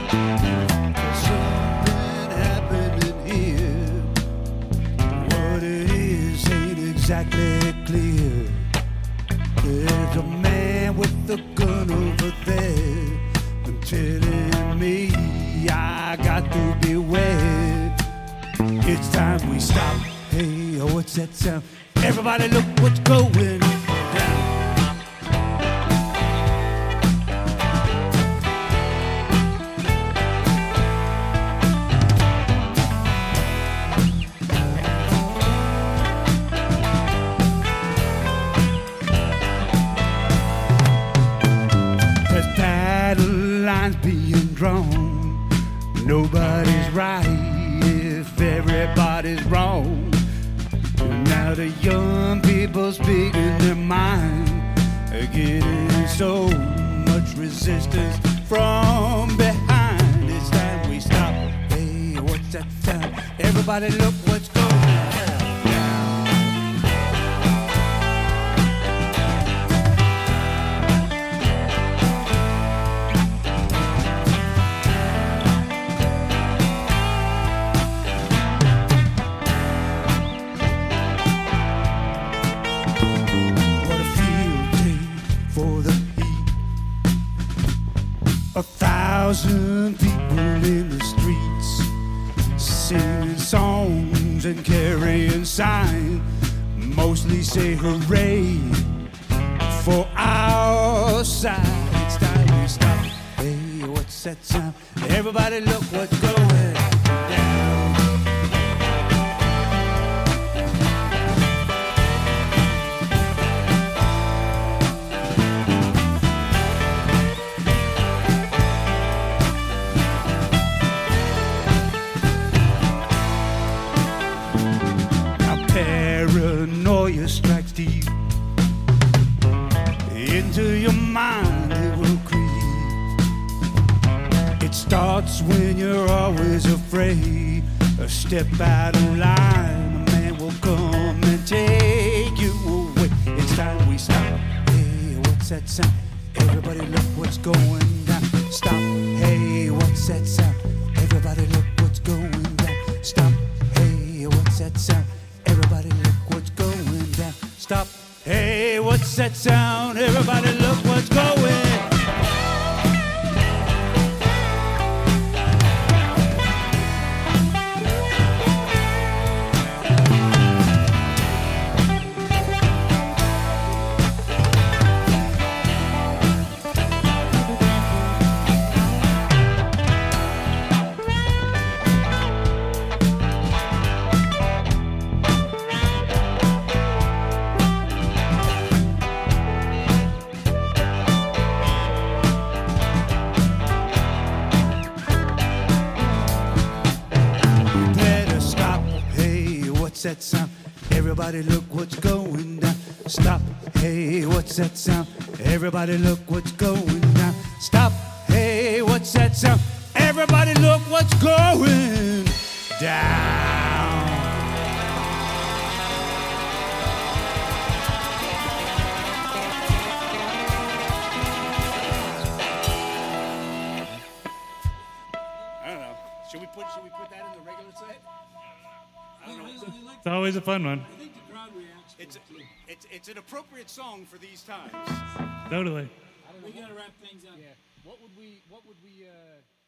There's something happening here. What it is ain't exactly clear. There's a man with a gun over there and telling me I got to beware. It's time we stop. Hey, what's that sound? Everybody look what's going down. There's battle lines being drawn. Nobody's right if everybody's wrong. Now the young people speaking their mind are getting so much resistance from behind. It's time we stop. Hey, what's that sound? Everybody look what's going on. What a field day for the heat. 1,000 people in the streets, singing songs and carrying signs. Mostly say hooray for our side. It's time we stop. Hey, what's that sound? Everybody look what's going down. Paranoia strikes deep into your mind, it will creep. It starts when you're always afraid. A step out of line, a man will come and take you away. It's time we stop. Hey, what's that sound? Everybody look what's going down. Stop. Hey, what's that sound? Everybody look what's going down. Stop. Hey, what's that sound? Everybody look what's going down. Stop. Hey, what's that sound? Everybody look what's going. What's that sound? Everybody look what's going down. Stop. Hey, what's that sound? Everybody look what's going down. Stop. Hey, what's that sound? Everybody look what's going down. I don't know. Should we put that in the regular set? I don't know. It's always a fun one. I think the crowd reacts. It's an appropriate song for these times. Totally. We gotta wrap things up. Yeah. What would we